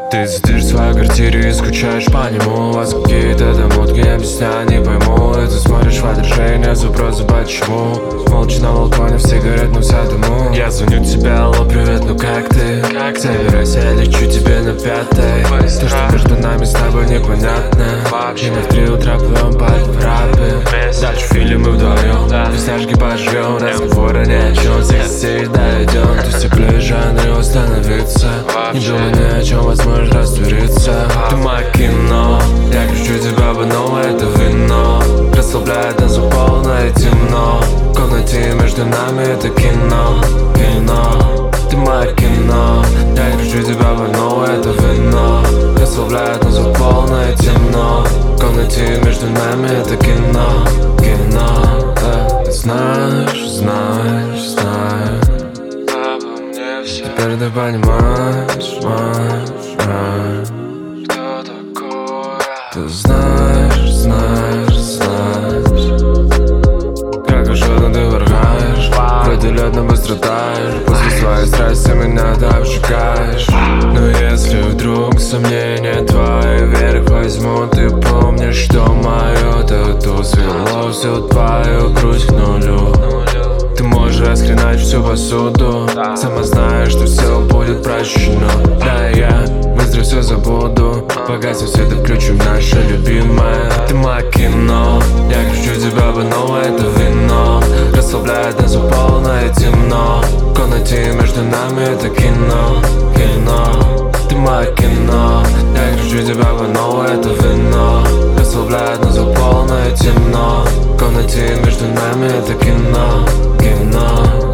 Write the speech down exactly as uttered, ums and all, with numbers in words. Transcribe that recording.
Ты сидишь в своей квартире и скучаешь по нему. У вас какие-то домутки, объясняю, не пойму. И ты смотришь в отражение, запросы почему. Молча на балконе в сигаретном садому. Я звоню тебе, алло, привет, ну как ты? Как ты? Собирайся, я лечу тебе на пятой. То, что между нами с тобой непонятно. И мы в три утра плывем под рапы. Дальше фильм мы вдвоем, вкусняшки пожрем. Разговоры ни о чем, всех сетей дойдем. Ты все ближе, Андрей, остановиться. Не думай ни о чем, возможно раствориться. Ты мое кино, я кричу тебя по новой, это вино. Расслабляет нас полно и темно. В комнате между нами это кино, кино. Ты мое кино, я кричу тебя по новой, это вино. Расслабляет нас полно и темно. В комнате между нами это кино, кино. Да. Ты знаешь, знаешь, знаешь. Теперь ты понимаешь, знаешь, знаешь, что такое. Ты знаешь, знаешь, знаешь, как ожидно ты выргаешь. Вроде лед, но быстро таешь. После своей страсти меня ты обжигаешь. Но если вдруг сомнения твои вверх возьмут, ты помнишь, что мое тату свело всю твою грудь к нулю. Ты можешь раскринать всю посуду, сама знаешь, что все будет прощено. Да, я быстро все забуду. Погасим свет и включим наше любимое. Ты мое кино, я кричу тебя по новой, это вино. Расслабляет нас полно и темно. В комнате между нами это кино, кино. Ты мое кино, я кричу тебя по новой, это вино. Расслабляет нас полно и темно. В комнате между нами это кино, кино.